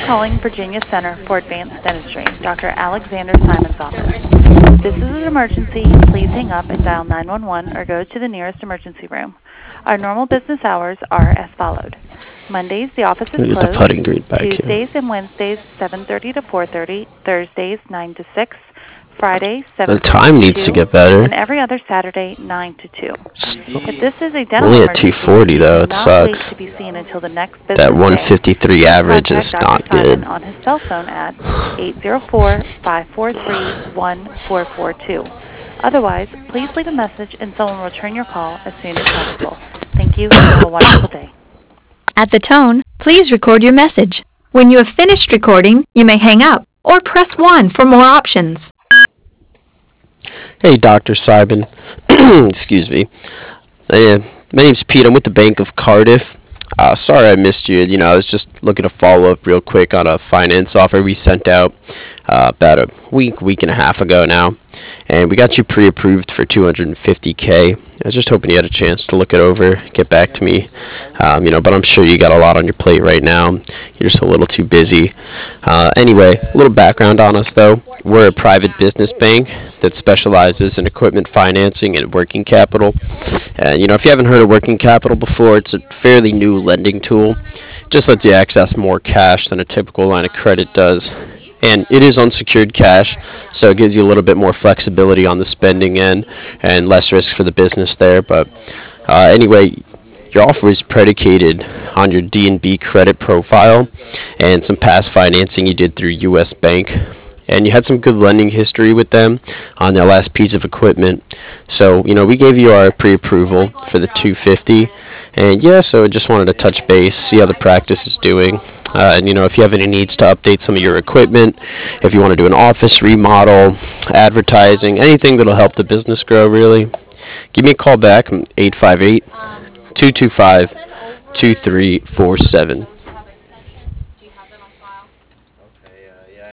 calling Virginia Center for Advanced Dentistry, Dr. Alexander Simon's office. If this is an emergency, please hang up and dial 911 or go to the nearest emergency room. Our normal business hours are as followed. Mondays, the office is Get the closed. putting green back Tuesdays here. and Wednesdays, 7:30 to 4:30. Thursdays, 9 to 6. Friday, 7 The time needs to get better. and every other Saturday, 9 to 2. If this is a dental Only at emergency, 240 though, do it not wait sucks. to be seen until the next business That day. 153 average Contact is Dr. not Simon good. on his cell phone at 804-543-1442. Otherwise, please leave a message and someone will return your call as soon as possible. Thank you and have a wonderful day. At the tone, please record your message. When you have finished recording, you may hang up or press 1 for more options. Hey, Dr. Simon. Excuse me. My name's Pete. I'm with the Bank of Cardiff. Sorry I missed you. I was just looking to follow up real quick on a finance offer we sent out about a week and a half ago now. And we got you pre-approved for $250K. I was just hoping you had a chance to look it over, get back to me. But I'm sure you got a lot on your plate right now. You're just a little too busy. Anyway, a little background on us though. We're a private business bank that specializes in equipment financing and working capital. And if you haven't heard of working capital before, it's a fairly new lending tool. It just lets you access more cash than a typical line of credit does. And it is unsecured cash, so it gives you a little bit more flexibility on the spending end and less risk for the business there. But anyway, your offer is predicated on your D&B credit profile and some past financing you did through U.S. Bank. And you had some good lending history with them on their last piece of equipment. So, we gave you our pre-approval for the 250. And so I just wanted to touch base, see how the practice is doing. And if you have any needs to update some of your equipment, if you want to do an office remodel, advertising, anything that'll help the business grow, really, give me a call back. I'm 858-225-2347.